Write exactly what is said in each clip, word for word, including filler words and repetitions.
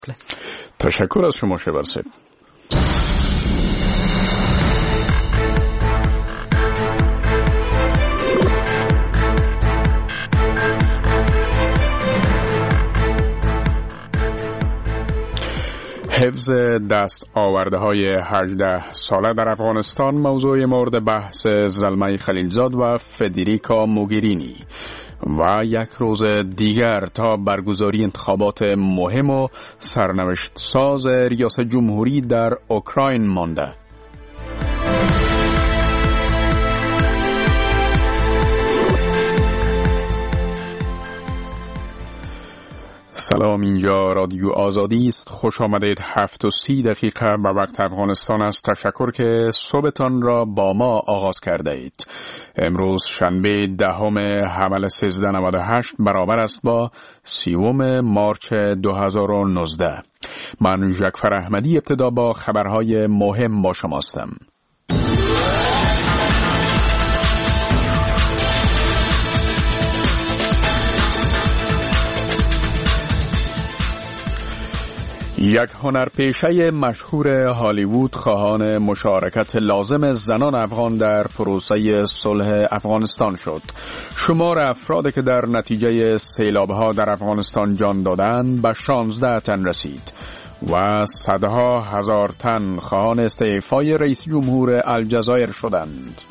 تشکر از شما شبرسه. حفظ دست آورده های هجده ساله در افغانستان موضوع مورد بحث زلمه خلیلزاد و فدریکا موگرینی و یک روز دیگر تا برگزاری انتخابات مهم و سرنوشت ساز ریاست جمهوری در اوکراین مانده. سلام، اینجا رادیو آزادی است. خوش آمدید. هفت و سی دقیقه به وقت افغانستان است. تشکر که صبحتان را با ما آغاز کرده اید. امروز شنبه دهم حمل سیزده نود و هشت برابر است با سیوم مارچ دو هزار و نوزده. من ژکفر احمدی ابتدا با خبرهای مهم با شما هستم. یک هنرپیشه مشهور هالیوود خواهان مشارکت لازم زنان افغان در پروسه صلح افغانستان شد. شمار افرادی که در نتیجه سیلاب‌ها در افغانستان جان دادند به شانزده تن رسید و صدها هزار تن خواهان استعفای رئیس جمهور الجزایر شدند.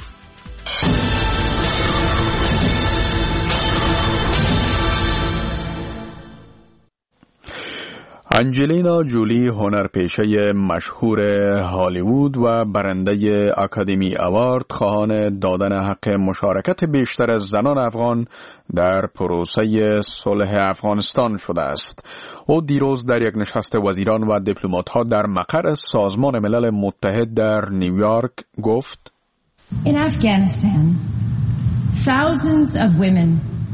انجلینا جولی، هنرپیشه مشهور هالیوود و برنده اکادمی اوارد، خواهان دادن حق مشارکت بیشتر از زنان افغان در پروسه صلح افغانستان شده است. او دیروز در یک نشست وزیران و دیپلمات‌ها در مقر سازمان ملل متحد در نیویورک گفت: In Afghanistan, thousands of women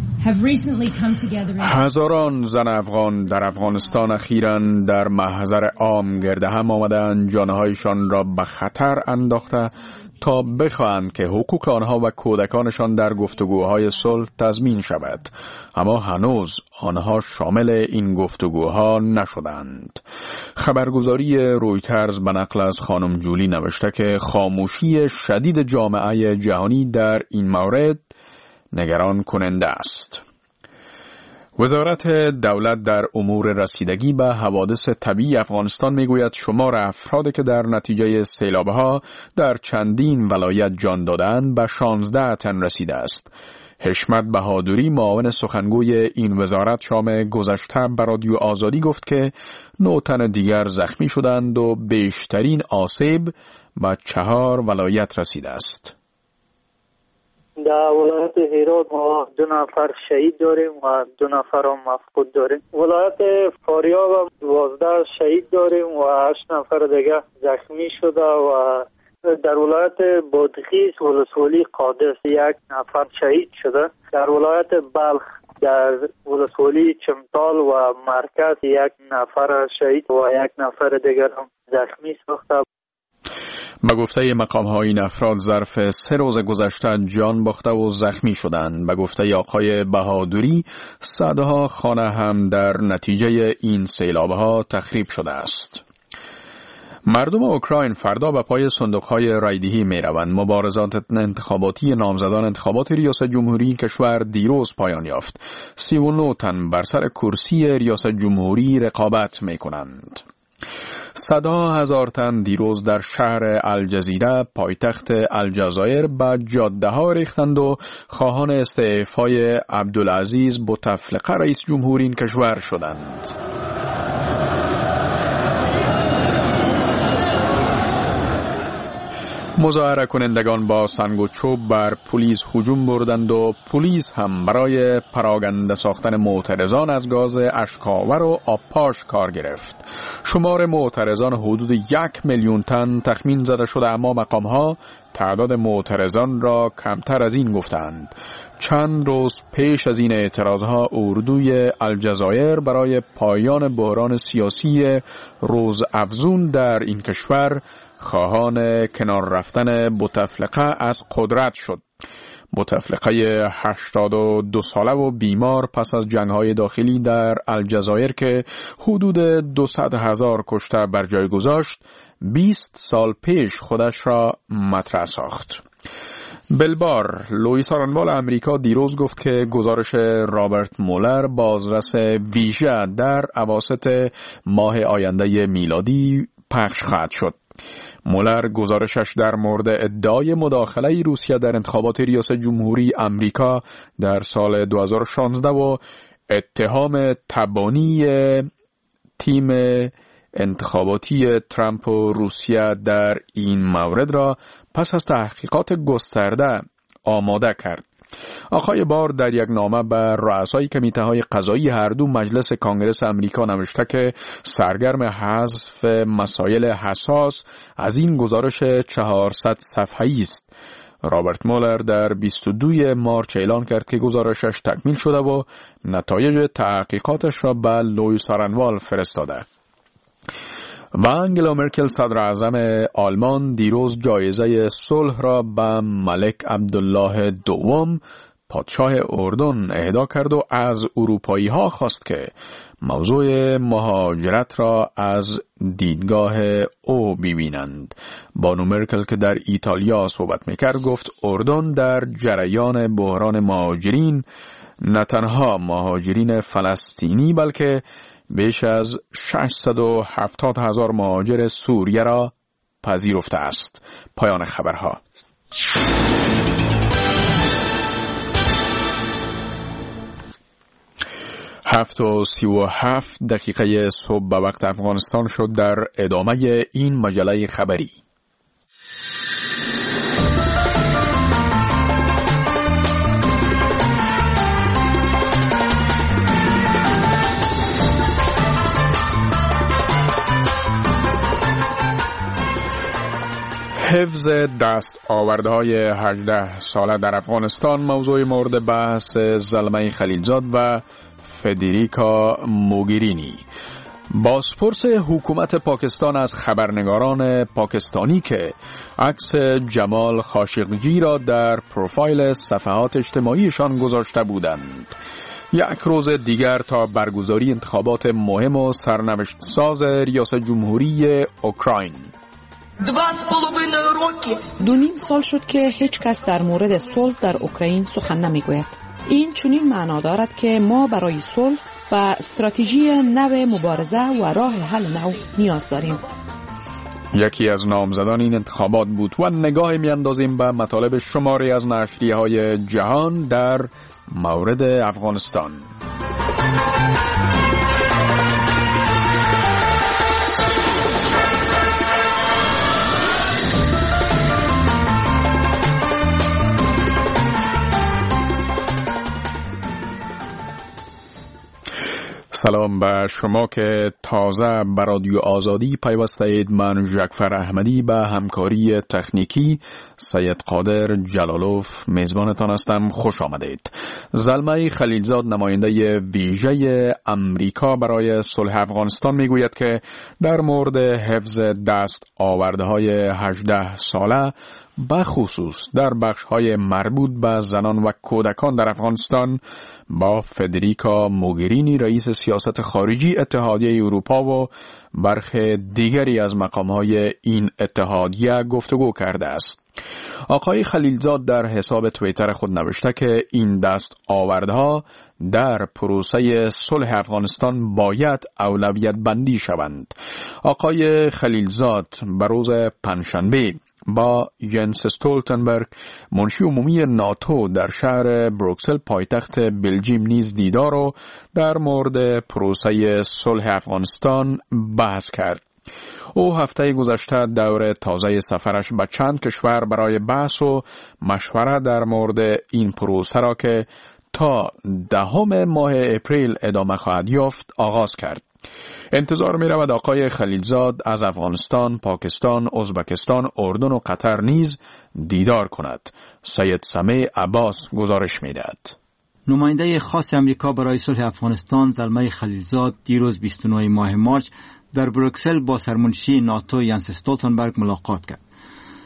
هزاران زن افغان در افغانستان اخیراً در محضر عام گرد هم آمدند، جانهایشان را به خطر انداخته تا بخواهند که حقوق آنها و کودکانشان در گفتگوهای صلح تضمین شود، اما هنوز آنها شامل این گفتگوها نشدند. خبرگزاری رویترز به نقل از خانم جولی نوشته که خاموشی شدید جامعه جهانی در این مورد نگران کننده است. وزارت دولت در امور رسیدگی به حوادث طبیعی افغانستان میگوید شمار افرادی که در نتیجه سیلاب‌ها در چندین ولایت جان دادند به شانزده تن رسیده است. حشمت بهادری، معاون سخنگوی این وزارت، شام گذشته به رادیو آزادی گفت که نه تن دیگر زخمی شدند و بیشترین آسیب به چهار ولایت رسیده است. در ولایت هرات ما دو نفر شهید داریم و دو نفر هم مفقود داریم. ولایت فاریاب هم دوازده شهید داریم و هشت نفر دیگه زخمی شده و در ولایت بادغیس ولسوالی قادس یک نفر شهید شده. در ولایت بلخ در ولسوالی چمتال و مرکز یک نفر شهید و یک نفر دیگر هم زخمی ساخته. به گفته مقام‌های این افراد ظرف سه روز گذشته جان باخته و زخمی شدند. به گفته آقای بهادری صدها خانه هم در نتیجه این سیلاب‌ها تخریب شده است. مردم اوکراین فردا به پای صندوق‌های رایدهی می‌روند. مبارزات انتخاباتی نامزدان انتخابات ریاست جمهوری کشور دیروز پایان یافت. سی و نه تن بر سر کرسی ریاست جمهوری رقابت می‌کنند. صدها هزار تن دیروز در شهر الجزیره پایتخت الجزایر به جاده ها ریختند و خواهان استعفای عبدالعزیز بوتفلقه رئیس جمهوری این کشور شدند. مظاهره کنندگان با سنگ و چوب بر پلیس هجوم بردند و پلیس هم برای پراکنده ساختن معترضان از گاز اشک‌آور و آبپاش کار گرفت. شمار معترضان حدود یک میلیون تن تخمین زده شده، اما مقام‌ها تعداد معترضان را کمتر از این گفتند. چند روز پیش از این اعتراضها اردوی الجزایر برای پایان بحران سیاسی روزافزون در این کشور خواهان کنار رفتن بوتفلقه از قدرت شد. بوتفلقه هشتاد و دو ساله و بیمار پس از جنگ‌های داخلی در الجزایر که حدود دویست هزار کشته بر جای گذاشت، بیست سال پیش خودش را مطرح ساخت. بلبار لوئیس آرنوال امریکا دیروز گفت که گزارش رابرت مولر بازرس ویژه در اواسط ماه آینده میلادی پخش خواهد شد. مولر گزارشش در مورد ادعای مداخله روسیه در انتخابات ریاست جمهوری امریکا در سال دو هزار و شانزده و اتهام تبانی تیم انتخاباتی ترامپ و روسیه در این مورد را پس از تحقیقات گسترده آماده کرد. آقای بار در یک نامه به رؤسای کمیته‌های قضایی هر دو مجلس کانگرس امریکا نوشته که سرگرم حذف مسائل حساس از این گزارش چهارصد صفحه‌ای است. رابرت مولر در بیست و دو مارس اعلان کرد که گزارشش تکمیل شده و نتایج تحقیقاتش را به لوئیس آرنوال فرستاده. و انگلا مرکل صدر اعظم آلمان دیروز جایزه صلح را به ملک عبدالله دوم پادشاه اردن اهدا کرد و از اروپایی ها خواست که موضوع مهاجرت را از دیدگاه او ببینند. بانو مرکل که در ایتالیا صحبت میکرد گفت اردن در جریان بحران مهاجرین نه تنها مهاجرین فلسطینی بلکه بیش از ششصد و هفتاد هزار مهاجر سوریه را پذیرفته است. پایان خبرها. هفت و سی و هفت دقیقه صبح به وقت افغانستان شد. در ادامه این مجله خبری حفظ دست آوردهای هجده ساله در افغانستان موضوع مورد بحث زلمه خلیلزاد و فدریکا موگرینی. بازپرس حکومت پاکستان از خبرنگاران پاکستانی که عکس جمال خاشقجی را در پروفایل صفحات اجتماعیشان گذاشته بودند. یک روز دیگر تا برگزاری انتخابات مهم و سرنوشت ساز ریاست جمهوری اوکراین. دو نیم سال شد که هیچ کس در مورد صلح در اوکراین سخن نمیگوید. این چنین معنا دارد که ما برای صلح و استراتژی نو مبارزه و راه حل نو نیاز داریم. یکی از نامزدان این انتخابات بود و نگاهی میاندازیم به مطالب شماری از نشریه‌های جهان در مورد افغانستان. سلام به شما که تازه به رادیو آزادی پیوسته اید. من ژکفر احمدی به همکاری تکنیکی سید قادر جلالوف میزبانتان هستم. خوش آمدید. زلمه خلیلزاد نماینده ویژه امریکا برای صلح افغانستان میگوید که در مورد حفظ دست آوردهای هجده ساله بخصوص در بخش‌های مربوط به زنان و کودکان در افغانستان با فدریکا موگرینی رئیس سیاست خارجی اتحادیه اروپا و برخی دیگری از مقام‌های این اتحادیه گفتگو کرده است. آقای خلیلزاد در حساب توییتر خود نوشته که این دست آوردها در پروسه صلح افغانستان باید اولویت بندی شوند. آقای خلیلزاد به روز پنجشنبه با ینس استولتنبرگ منشی عمومی ناتو در شهر بروکسل پایتخت بلژیم نیز دیدار و در مورد پروسه صلح افغانستان بحث کرد. او هفته گذشته دور تازه سفرش به چند کشور برای بحث و مشوره در مورد این پروسه را که تا دهم ماه اپریل ادامه خواهد یافت آغاز کرد. انتظار می رود آقای خلیلزاد از افغانستان، پاکستان، ازبکستان، اردن و قطر نیز دیدار کند. سید سمیع عباس گزارش می دهد. نماینده خاص امریکا برای صلح افغانستان زلمه خلیلزاد دیروز بیست و نه ماه مارس در بروکسل با سرمنشی ناتو ینس استولتنبرگ ملاقات کرد.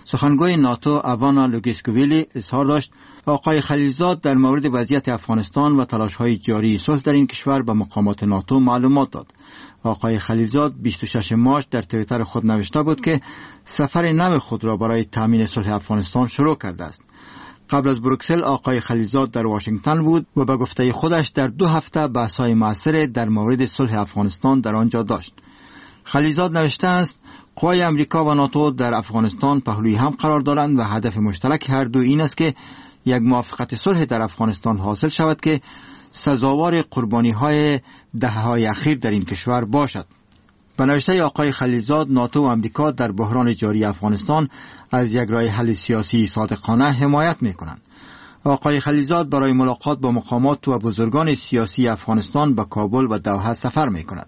سخنگوی ناتو اوانا لوگیسکویلی اظهار داشت آقای خلیلزاد در مورد وضعیت افغانستان و تلاش‌های جاری صلح در این کشور به مقامات ناتو معلومات داد. آقای خلیلزاد بیست و ششم مارس در توییتر خود نوشته بود که سفر نو خود را برای تامین صلح افغانستان شروع کرده است. قبل از بروکسل آقای خلیلزاد در واشنگتن بود و به گفته خودش در دو هفته بحث‌های موثر در مورد صلح افغانستان در آنجا داشت. خلیلزاد نوشته است قوای امریکا و ناتو در افغانستان پهلوی هم قرار دارند و هدف مشترک هر دو این است که یک موافقت صلح در افغانستان حاصل شود که سزاوار قربانی‌های دهه‌های اخیر در این کشور باشد. به نوشته آقای خلیلزاد ناتو و امریکا در بحران جاری افغانستان از یک راه حل سیاسی صادقانه حمایت می‌کنند. آقای خلیلزاد برای ملاقات با مقامات و بزرگان سیاسی افغانستان به کابل و دوحه سفر می‌کند.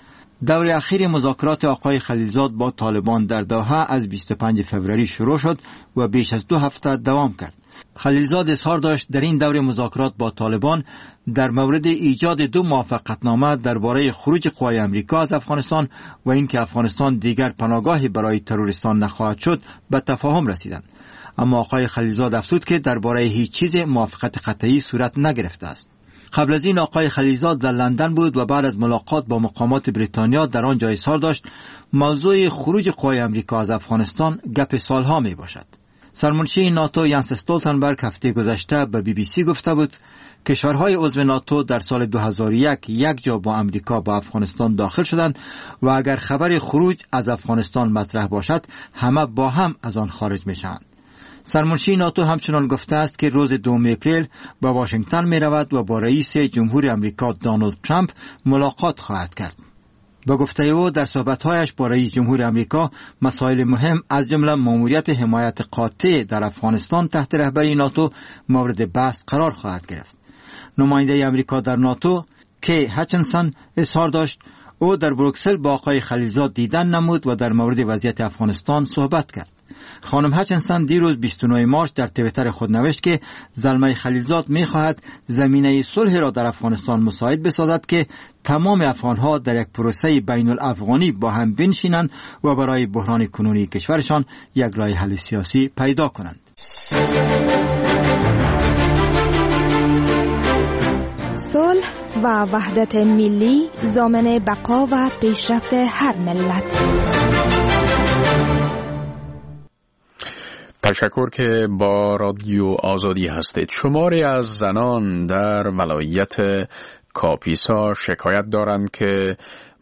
دور اخیر مذاکرات آقای خلیلزاد با طالبان در دوحه از بیست و پنجم فوریه شروع شد و بیش از دو هفته دوام کرد. خلیلزاد اظهار داشت در این دور مذاکرات با طالبان در مورد ایجاد دو موافقتنامه درباره خروج قوای امریکا از افغانستان و اینکه افغانستان دیگر پناهگاهی برای تروریستان نخواهد شد به تفاهم رسیدند. اما آقای خلیلزاد افزود که درباره هیچ چیز موافقت قطعی صورت نگرفته است. قبل از این آقای خلیلزاد در لندن بود و بعد از ملاقات با مقامات بریتانیا در آنجا اظهار داشت موضوع خروج قوای امریکا از افغانستان گپ سالها می باشد. سرمنشی ناتو ینس استولتنبرگ هفته گذشته به بی بی سی گفته بود کشورهای عضو ناتو در سال دو هزار و یک یک جا با امریکا با افغانستان داخل شدند و اگر خبر خروج از افغانستان مطرح باشد همه با هم از آن خارج می شوند. سرمنشی ناتو همچنان گفته است که روز دوم اپریل به واشنگتن می رود و با رئیس جمهور امریکا دونالد ترامپ ملاقات خواهد کرد. با گفته او در صحبت‌هایش با رئیس جمهور امریکا مسائل مهم از جمله ماموریت حمایت قاطع در افغانستان تحت رهبری ناتو مورد بحث قرار خواهد گرفت. نماینده امریکا در ناتو کی هچنسن اظهار داشت او در بروکسل با آقای خلیلزاد دیدن نمود و در مورد وضعیت افغانستان صحبت کرد. خانم هچنسن دیروز بیست و نهم مارس در توییتر خود نوشت که زلمه خلیلزاد می خواهد زمینه صلح را در افغانستان مساعد بسازد که تمام افغانها در یک پروسه بین الافغانی با هم بنشینند و برای بحران کنونی کشورشان یک راه حل سیاسی پیدا کنند. صلح و وحدت ملی ضامن بقا و پیشرفت هر ملت. تشکر که با رادیو آزادی هستید. شماری از زنان در ولایت کاپیسا شکایت دارند که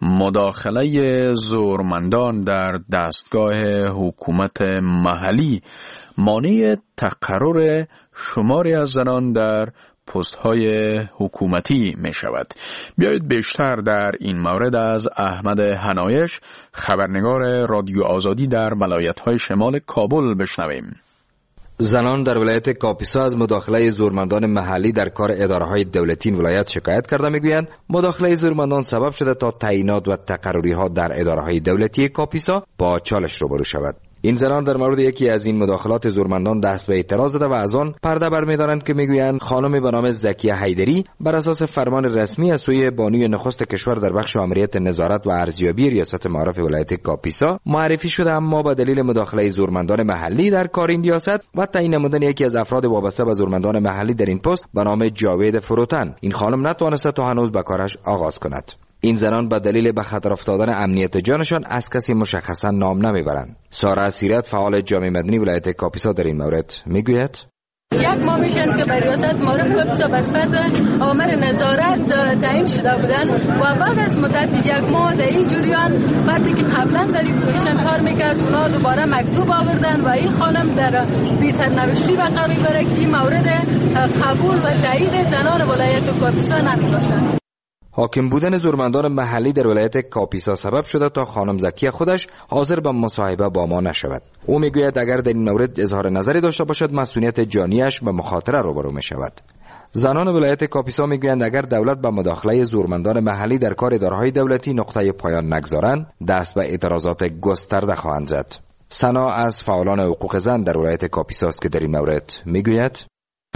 مداخله زورمندان در دستگاه حکومت محلی مانع تقرر شماری از زنان در پست‌های حکومتی می شود. بیایید بیشتر در این مورد از احمد حنایش خبرنگار رادیو آزادی در ولایت‌های شمال کابل بشنویم. زنان در ولایت کاپیسا از مداخله زورمندان محلی در کار اداره‌های دولتی این ولایت شکایت کرده میگویند مداخله زورمندان سبب شده تا تعیینات و تقرری‌ها در اداره‌های دولتی کاپیسا با چالش روبرو شود. این زنان در مورد یکی از این مداخلات زورمندان دست به اعتراض زده و از آن پرده برمی‌دارند که میگویند خانم به نام زکیه حیدری بر اساس فرمان رسمی از سوی بانوی نخست کشور در بخش آمریت نظارت و ارزیابی ریاست معارف ولایت کاپیسا معرفی شده، اما با دلیل مداخله زورمندان محلی در کار این ریاست و تعیین نمودن یکی از افراد وابسته به زورمندان محلی در این پست به نام جاوید فروتن، این خانم نتوانسته تا هنوز به کارش آغاز کند. این زنان به دلیل به خطر افتادن امنیت جانشان از کسی مشخصا نام نمیبرند. ساره اسیرت فعال جامعه مدنی ولایت کاپیسا در این مورد میگوید یک ماه میشن که به ریاست معارف کاپیسا به صفت آمر نظارت تعیین شده بودند و بعد از مدت یک ماه در این جریان بعدی که قبلا در این پوزیشن کار میکرد اونا دوباره مکتوب آوردن و این خانم در بی سرنوشتی قرار داره که این مورد قبول و تایید زنان ولایت کاپیسا نمیباشد. حاکم بودن زورمندان محلی در ولایت کاپیسا سبب شده تا خانم زکیه خودش حاضر به مصاحبه با ما نشود. او میگوید اگر در این مورد اظهار نظری داشته باشد مسئولیت جانیش به مخاطره روبرو می شود. زنان ولایت کاپیسا میگویند اگر دولت به مداخله زورمندان محلی در کار اداره‌های دولتی نقطه پایان نگذارند دست به اعتراضات گسترده خواهند زد. سنا از فعالان حقوق زن در ولایت کاپیسا است که در این مورد میگوید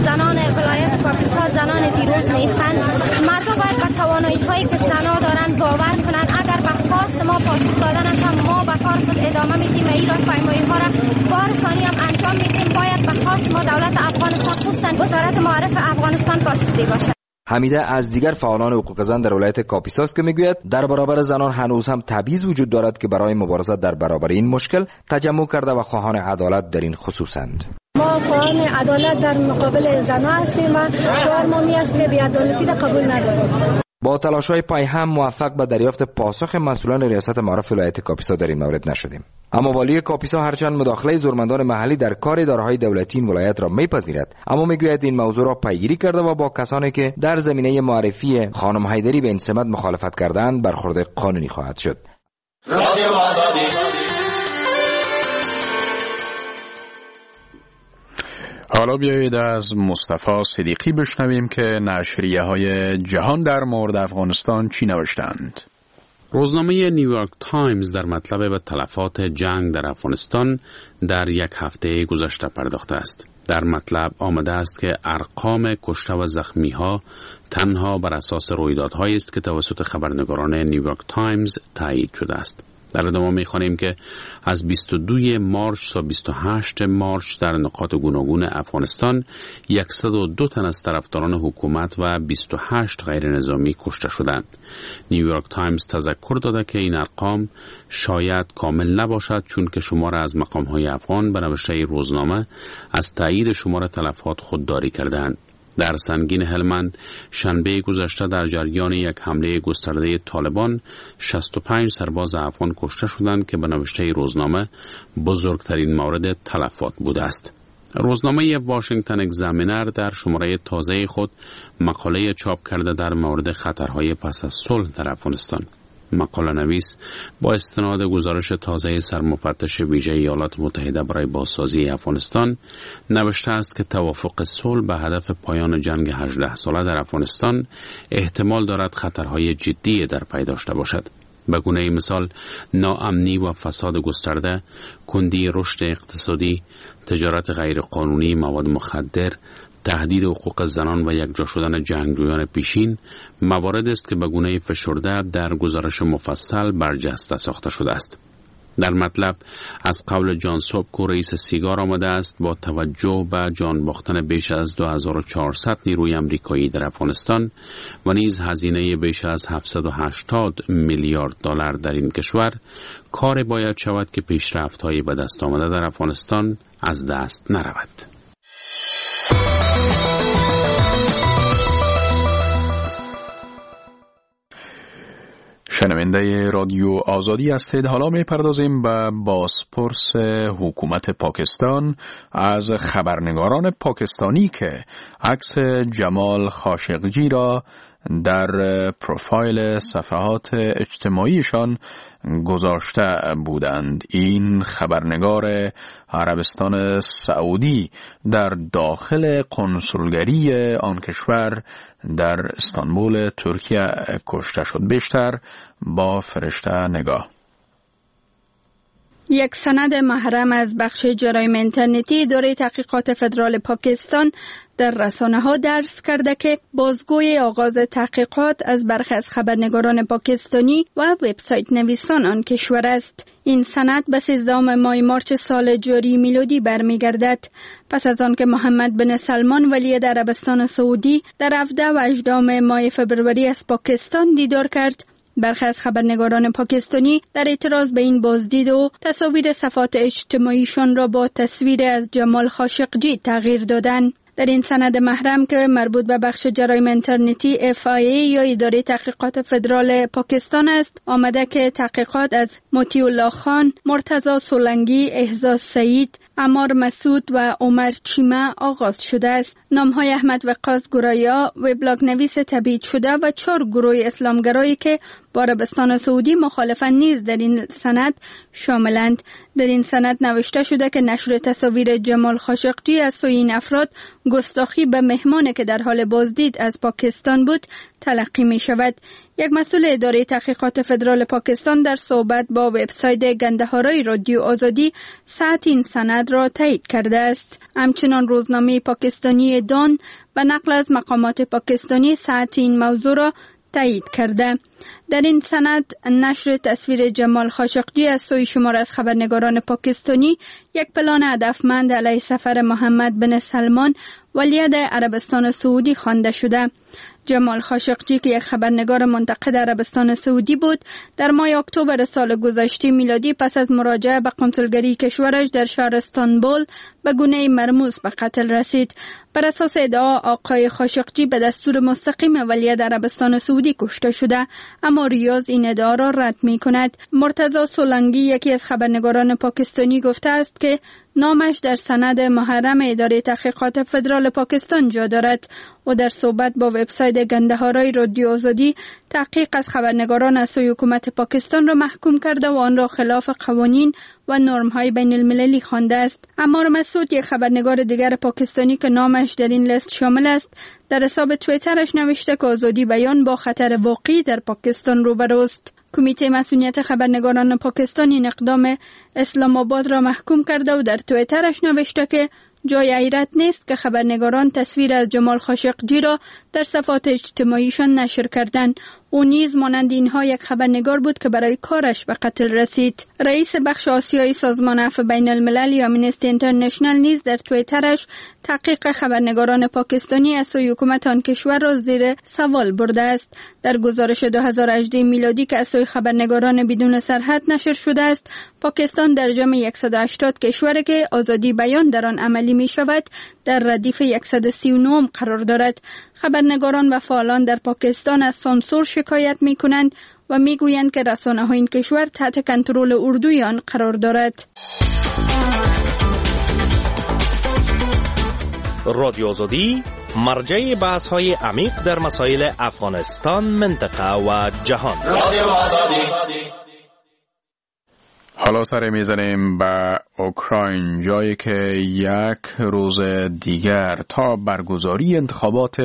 زنان ولایت کاپیسا زنان دیروز نیستند. مردم باید به توانایی هایی که زنان دارند باور کنند. اگر به خواست ما پاسخ دادنش هم ما به کار خود ادامه میدیم و ایران پیمایی ها را بار ثانی هم انجام میدیم. باید به خواست ما دولت افغانستان خصوصا وزارت معارف افغانستان پاسخگوی باشد. حمیده از دیگر فعالان حقوق زن در ولایت کاپیسا است که میگوید در برابر زنان هنوز هم تبعیض وجود دارد که برای مبارزه در برابر این مشکل تجمع کرده و خواهان عدالت در این خصوصند. ما خواهان عدالت در مقابل زنان هستیم و شعار ما می است که بی‌عدالتی را قبول نداریم. با تلاش‌های پای هم موفق به دریافت پاسخ مسئولان ریاست معارف ولایت کاپیسا در این مورد نشدیم. اما والی کاپیسا هرچند مداخله زورمندان محلی در کار اداره‌های دولتی این ولایت را میپذیرد، اما میگوید این موضوع را پیگیری کرده و با کسانی که در زمینه معرفی خانم حیدری به این سمت مخالفت کردند برخورد قانونی خواهد شد. حالا بیایید از مصطفی صدیقی بشنویم که نشریه های جهان در مورد افغانستان چی نوشتند. روزنامه نیویورک تایمز در مطلب به تلفات جنگ در افغانستان در یک هفته گذشته پرداخته است. در مطلب آمده است که ارقام کشته و زخمی ها تنها بر اساس رویدادهایی است که توسط خبرنگاران نیویورک تایمز تایید شده است. در ادامه می‌خوانیم که از بیست و دو مارس تا بیست و هشت مارس در نقاط گوناگون افغانستان صد و دو تن از طرفداران حکومت و بیست و هشت غیر نظامی کشته شدند. نیویورک تایمز تذکر داده که این ارقام شاید کامل نباشد، چون که شمار از مقام‌های افغان به نوشته روزنامه از تایید شمار تلفات خودداری کردند. در سنگین هلمند شنبه گذشته در جریان یک حمله گسترده طالبان شصت و پنج سرباز افغان کشته شدند که به نوشته روزنامه بزرگترین مورد تلفات بوده است. روزنامه واشنگتن اگزامینر در شماره تازه خود مقاله چاپ کرده در مورد خطرهای پس از صلح در افغانستان. مقاله نویس با استناد گزارش تازه سرمفتش ویژه ایالات متحده برای بازسازی افغانستان نوشته است که توافق صلح به هدف پایان جنگ هجده ساله در افغانستان احتمال دارد خطرهای جدی در پی داشته باشد. به گونه مثال ناامنی و فساد گسترده، کندی رشد اقتصادی، تجارت غیرقانونی مواد مخدر، تهدید حقوق زنان و یکجا شدن جنگجویان پیشین موارد است که به گونه فشرده در گزارش مفصل برجسته ساخته شده است. در مطلب از قول جان سوبکو رئیس سیگار آمده است با توجه به جان باختن بیش از دو هزار و چهارصد نیروی آمریکایی در افغانستان و نیز هزینه بیش از هفتصد و هشتاد میلیارد دلار در این کشور، کار باید شود که پیشرفت‌های به دست آمده در افغانستان از دست نرود. شنونده رادیو آزادی هستید. حالا می پردازیم به بازپرس حکومت پاکستان از خبرنگاران پاکستانی که عکس جمال خاشقجی را در پروفایل صفحات اجتماعیشان گذاشته بودند. این خبرنگار عربستان سعودی در داخل قنصلگری آن کشور در استانبول ترکیه کشته شد. بیشتر با فرشته نگاه. یک سند محرم از بخش جرایم اینترنتی اداره تحقیقات فدرال پاکستان در رسانه ها درس کرده که بازگوی آغاز تحقیقات از برخی از خبرنگاران پاکستانی و وبسایت نویسان آن کشور است. این سند به سیزدهم ماه مارچ سال جاری میلادی برمیگردد، پس از آن که محمد بن سلمان ولی در عربستان سعودی در هفدهم و هجدهم ماه فبروری از پاکستان دیدار کرد. برخی از خبرنگاران پاکستانی در اعتراض به این بازدید و تصاویر صفحات اجتماعیشان را با تصویر از جمال خاشقجی تغییر دادند. در این سند محرم که مربوط به بخش جرایم اینترنتی اف آی ای یا اداره تحقیقات فدرال پاکستان است، آمده که تحقیقات از مطیع الله خان، مرتضی سولنگی، احساس سعید، عمار مسعود و عمر چیمه آغاز شده است. نامهای احمد وقاص گرایا، وبلاگ نویس تبعید شده و چهار گروه اسلامگرایی که با عربستان سعودی مخالفند نیز در این سند شاملند. در این سند نوشته شده که نشر تصاویر جمال خاشقجی از سوی این افراد گستاخی به مهمانی که در حال بازدید از پاکستان بود تلقی می شود. یک مسئول اداره تحقیقات فدرال پاکستان در صحبت با وبسایت گندهارای رادیو آزادی صحت این سند را تایید کرده است. همچنان روزنامه پاکستانی دان و نقل از مقامات پاکستانی صحت این موضوع را تایید کرده. در این سند نشر تصویر جمال خاشقجی از سوی شمار از خبرنگاران پاکستانی یک پلان هدفمند علیه سفر محمد بن سلمان ولیعهد عربستان سعودی خوانده شده. جمال خاشقجی که یک خبرنگار منتقد عربستان سعودی بود، در ماه اکتبر سال گذشته میلادی پس از مراجعه به کنسولگری کشورش در شهر استانبول به گونه مرموز به قتل رسید. بر اساس ادعا آقای خاشقجی به دستور مستقیم ولیعهد عربستان سعودی کشته شده، اما ریاض این ادعا را رد می کند. مرتضی سولنگی یکی از خبرنگاران پاکستانی گفته است که نامش در سند محرم اداره تحقیقات فدرال پاکستان جا دارد. و در صحبت با وبسایت گندهارای رادیو آزادی تحقیق از خبرنگاران از سوی حکومت پاکستان را محکوم کرده و آن را خلاف قوانین و نرم‌های بین المللی خوانده است. عمار مسعود، یک خبرنگار دیگر پاکستانی که نامش در این لیست شامل است، در حساب توییترش نوشته که آزادی بیان با خطر واقعی در پاکستان روبروست. کمیته مسئولیت خبرنگاران پاکستان این اقدام اسلام آباد را محکوم کرده و در توییترش نوشته که جای حیرت نیست که خبرنگاران تصویر از جمال خاشقجی را در صفحات اجتماعیشان نشر کردند. او نیز مانند اینها یک خبرنگار بود که برای کارش به قتل رسید. رئیس بخش آسیایی سازمان عفو بین الملل یا آمنستی اینترنشنال نیز در توییترش تحقیق خبرنگاران پاکستانی از سوی حکومت آن کشور را زیر سوال برده است. در گزارش دو هزار و هجده میلادی که از سوی خبرنگاران بدون سرحد نشر شده است، پاکستان در جمع صد و هشتاد کشوری که آزادی بیان در آن عملی می شود در ردیف صد و سی و نه قرار دارد. خبرنگاران و فعالان در پاکستان از سانسور شکایت می کنند و می گویند که رسانه های این کشور تحت کنترل اردوی آن قرار دارد. رادیو آزادی مرجع بحث های عمیق در مسائل افغانستان، منطقه و جهان. رادیو آزادی. حالا سر میزنیم به اوکراین، جایی که یک روز دیگر تا برگزاری انتخابات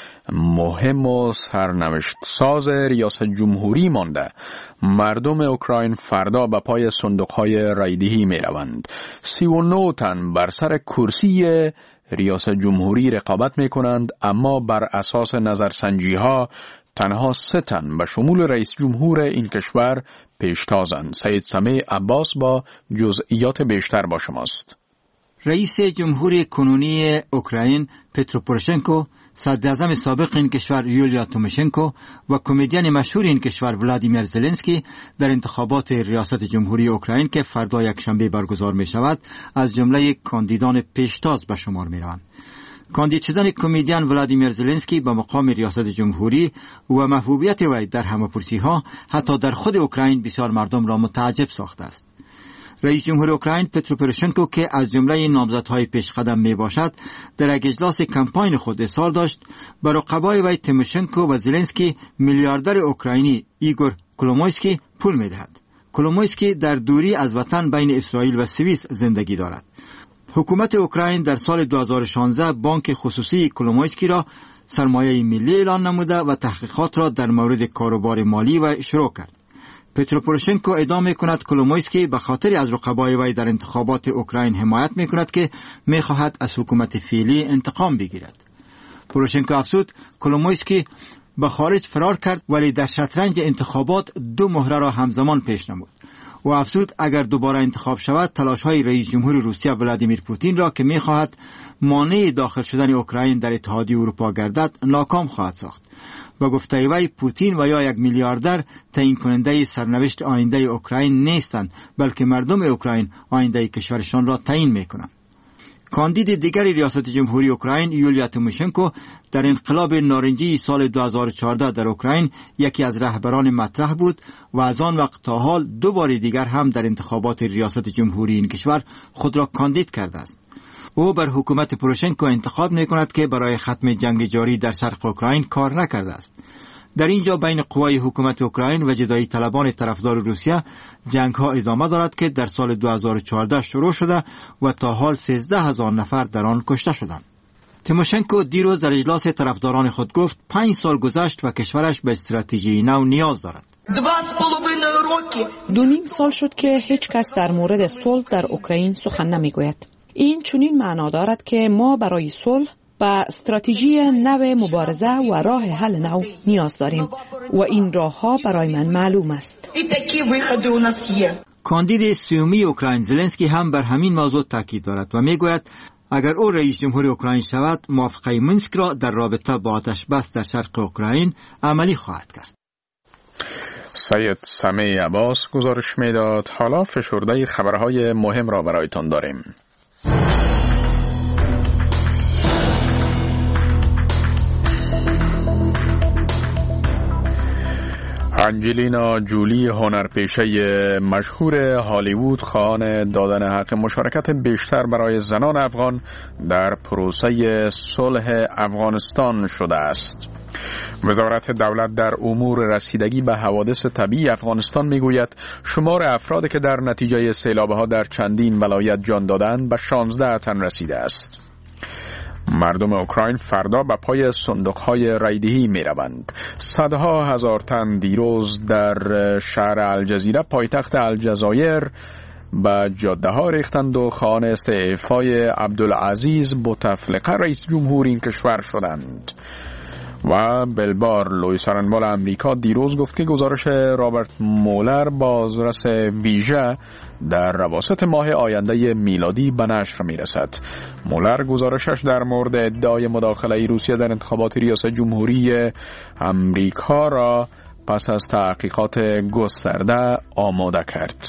مهم و سرنوشت ساز ریاست جمهوری مانده. مردم اوکراین فردا به پای صندوق‌های رایدهی می روند. سی و نه تن بر سر کرسی ریاست جمهوری رقابت می کنند، اما بر اساس نظرسنجی ها تنها سه تن به شمول رئیس جمهور این کشور پیشتازند. سید سمیع عباس با جزئیات بیشتر با شماست. رئیس جمهوری کنونی اوکراین پترو پوروشنکو، صدر اعظم سابق این کشور یولیا توماشنکو و کمدین مشهور این کشور ولادیمیر زلنسکی در انتخابات ریاست جمهوری اوکراین که فردا یکشنبه برگزار می شود از جمله کاندیدان پیشتاز به شمار می روند. کاندید شدن کمدین ولادیمیر زلنسکی به مقام ریاست جمهوری و محبوبیت وی در همه‌پرسی ها حتی در خود اوکراین بسیار مردم را متعجب ساخته است. رئیس جمهور اوکراین پترو پوروشنکو که از جمله نامزدهای پیشقدم می باشد، در یک اجلاس کمپاین خود اصرار داشت بر رقبای وی تیموشنکو و زلنسکی میلیاردر اوکراینی ایگور کولومویسکی پول می دهد. کولومویسکی در دوری از وطن بین اسرائیل و سوئیس زندگی دارد. حکومت اوکراین در سال دو هزار و شانزده بانک خصوصی کولومویسکی را سرمایه ملی اعلان نموده و تحقیقات را در مورد کاروبار مالی و شروع کرد. پترو پوروشنکو ادعا می‌کند کولومویسکی به خاطر از رقبای وی در انتخابات اوکراین حمایت می‌کند که می‌خواهد از حکومت فعلی انتقام بگیرد. پوروشنکو افزود کولومویسکی به خارج فرار کرد ولی در شطرنج انتخابات دو مهره را همزمان پیش نمود. و افزود اگر دوباره انتخاب شود تلاش‌های رئیس جمهور روسیه ولادیمیر پوتین را که می‌خواهد مانع داخل شدن اوکراین در اتحادیه اروپا گردد ناکام خواهد ساخت. با گفته وی پوتین و یا یک میلیاردر تعیین کننده سرنوشت آینده اوکراین نیستند، بلکه مردم اوکراین آینده کشورشان را تعیین میکنند. کاندید دیگر ریاست جمهوری اوکراین یولیا توماشنکو در انقلاب نارنجی سال دو هزار و چهارده در اوکراین یکی از رهبران مطرح بود و از آن وقت تا حال دو بار دیگر هم در انتخابات ریاست جمهوری این کشور خود را کاندید کرده است. او بر حکومت پوروشنکو انتقاد می‌کند که برای ختم جنگ جاری در شرق اوکراین کار نکرده است. در اینجا بین قوای حکومت اوکراین و جدایی طلبان طرفدار روسیه جنگ ها ادامه دارد که در سال دو هزار و چهارده شروع شده و تا حال سیزده هزار نفر در آن کشته شدند. تیموشنکو دیروز در اجلاس طرفداران خود گفت پنج سال گذشت و کشورش به استراتژی نو نیاز دارد. دو نیم سال شد که هیچ کس در مورد صلح در اوکراین سخن نمیگوید. این چنین معنا دارد که ما برای صلح و استراتژی نو مبارزه و راه حل نو نیاز داریم و این راه ها برای من معلوم است. کاندید سیومی اوکراین زلنسکی هم بر همین موضوع تاکید دارد و میگوید اگر او رئیس جمهور اوکراین شود موافقه مینسک را در رابطه با آتش بس در شرق اوکراین عملی خواهد کرد. سید سمیع عباس گزارش میداد. حالا فشرده خبرهای مهم را برایتان داریم. انجلینا جولی هنرپیشه مشهور هالیوود خواهان دادن حق مشارکت بیشتر برای زنان افغان در پروسه صلح افغانستان شده است. وزارت دولت در امور رسیدگی به حوادث طبیعی افغانستان میگوید شمار افرادی که در نتیجه سیلاب‌ها در چندین ولایت جان دادند به شانزده تن رسیده است. مردم اوکراین فردا به پای صندوق‌های رایدهی می‌روند. صدها هزار تن دیروز در شهر الجزیره پایتخت الجزایر به جاده‌ها ریختند و خواهان استعفای عبدالعزیز بوتفلقه رئیس جمهور این کشور شدند. و بلبار لوئیس آرنبال امریکا دیروز گفت که گزارش رابرت مولر بازرس ویژه در اواسط ماه آینده میلادی به نشر میرسد. مولر گزارشش در مورد ادعای مداخله روسیه در انتخابات ریاست جمهوری امریکا را پس از تحقیقات گسترده آماده کرد.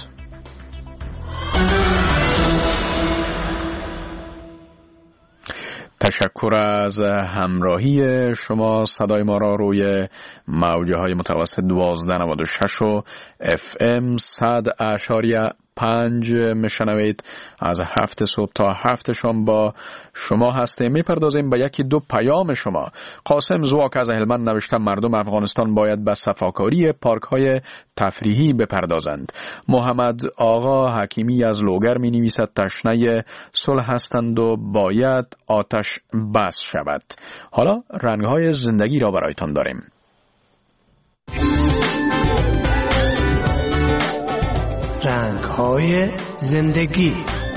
تشکر از همراهی شما. صدای ما را روی موجه های متوسط دوازده نود و شش و اف ام صد اشاریه پنج میشنوید. از هفت صبح تا هفت شام با شما هستیم. میپردازیم به یکی دو پیام شما. قاسم زواک از هلمند نوشته مردم افغانستان باید به صفاکاری پارک های تفریحی بپردازند. محمد آقا حکیمی از لوگر می نویسد تشنه صلح هستند و باید آتش بس شود. حالا رنگ های زندگی را برایتان داریم. رنگ‌های زندگی.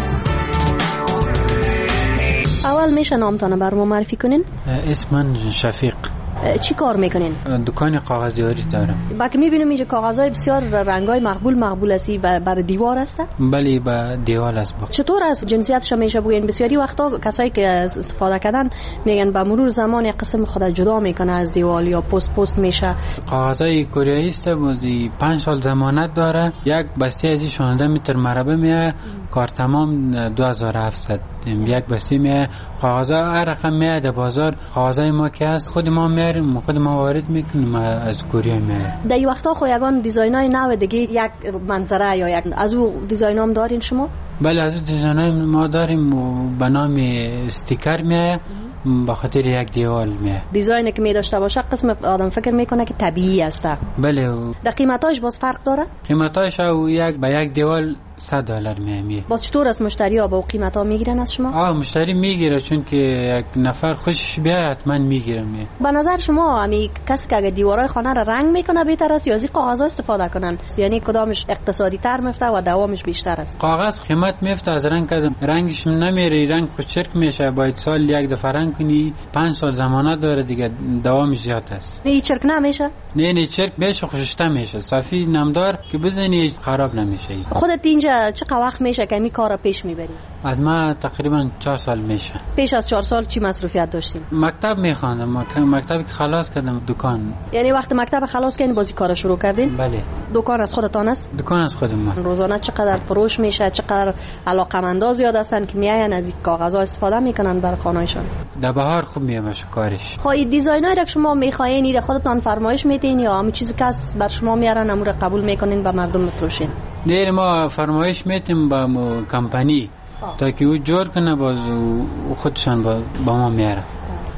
اول میشه نامتان بر ما معرفی کنین؟ اسم من شفیق. چی کار میکنین؟ دکان کاغذداری دارم. با که میبینم اینجا کاغذهای بسیار رنگای مقبول مقبول هستی بر دیوار هسته؟ بله با دیوار است. چطور از جنسیتش میشه بگین؟ بسیاری وقتا کسایی که استفاده کردن میگن با مرور زمان یک قسم خود جدا میکنه از دیوار یا پست پست میشه. کاغذهای کوریایی است، بودی پنج سال ضمانت داره. یک بسته از شانزده متر مربع میه، کار تمام دو هزار و هفتصد. یک بسته میه. کاغذها هر رقم میه در بازار. کاغذهای ما که است خود ما میاریم، خود ما وارد میکنیم از کره میه. در این وقتا خو یگان دیزاینای نو دیگه یک منظره یا یک از او دیزاینام دارین شما؟ بله از دیزاینای ما داریم و به نام استیکر میه، به خاطر یک دیوال میه. دیزاینی که می داشته باشه قسم آدم فکر میکنه که طبیعی است. بله. در قیمتاش باز فرق داره؟ قیمتاش او یک به یک دیوال صد دلار میه. با چطور از مشتری ها با قیمتا میگیرن از شما؟ آه مشتری میگیره چون که یک نفر خوشش بیاد حتما میگیره. به نظر شما امی کسی که اگه دیوارای خانه را رنگ میکنه بهتر است یا از کاغذ استفاده کنن؟ یعنی کدامش اقتصادی تر میفته و دوامش بیشتر است؟ کاغذ قیمت میفته از رنگ کردم، رنگش نمیره، رنگ خود چرک میشه، باید سال یک دفعه رنگ کنی، پنج سال ضمانت داره دیگه، دوامش زیاد است. نه چرک نمیشه؟ نه نه چرک بهش خوششته میشه، صافی نمدار که بزنی خراب نمیشه. خودت اینجا چه وقت میشه که می کارا پیش میبری؟ از ما تقریبا چهار سال میشه. پیش از چهار سال چی مصروفیت داشتیم؟ مکتب میخواندم، مکتبی که خلاص کردم دکان. یعنی وقت مکتب خلاص کردین بازی کارا شروع کردین؟ بله. دکان از خودتان است؟ دکان از خود ما. روزانه چقدر فروش میشه؟ چقدر علاقمندا زیاد هستن که میاین از این کاغذها استفاده میکنن برای خانه‌شون؟ در بهار خوب میشه کارش. خب این دیزاینایی که شما میخواین این خودتان فرمایش میدین یا همین چیزی که بر شما میارن امور قبول میکنین و مردم میفروشین؟ نه ما فرمایش میتیم با کمپانی تا که او جور کنه باز خودشان با, با ما میاره.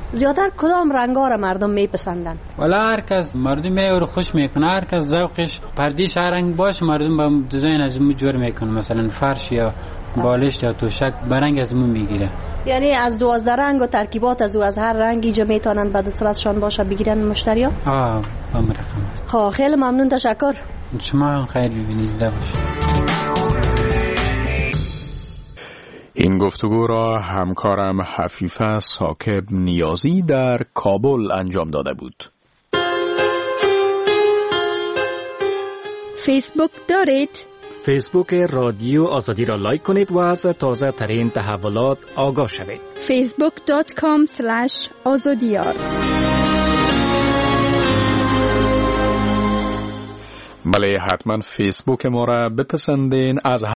زیادتر کدام رنگا را مردم میپسندن؟ والا هر کس مردم رو خوش میکنه، هر کس ذوقش پردیش هر رنگ باشه مردم با دیزاین از اون جور میکنه، مثلا فرش یا بالشت یا توشک برنگ از اون میگیره. یعنی از دوازده رنگ و ترکیبات از او از هر رنگی جا میتونن بعد دسترسشان باشه بگیرن مشتریا؟ آه با مرقم. خب خیلی ممنون، تشکر. شما هم خیر ببینید. ده باشه. این گفتگو را همکارم حفیفه ساکب نیازی در کابل انجام داده بود. فیسبوک دارید؟ فیسبوک رادیو آزادی را لایک کنید و از تازه ترین تحولات آگاه شوید. فیسبوک دات کام اسلش آزادیار. بله، حتما فیسبوک ما را بپسندین. از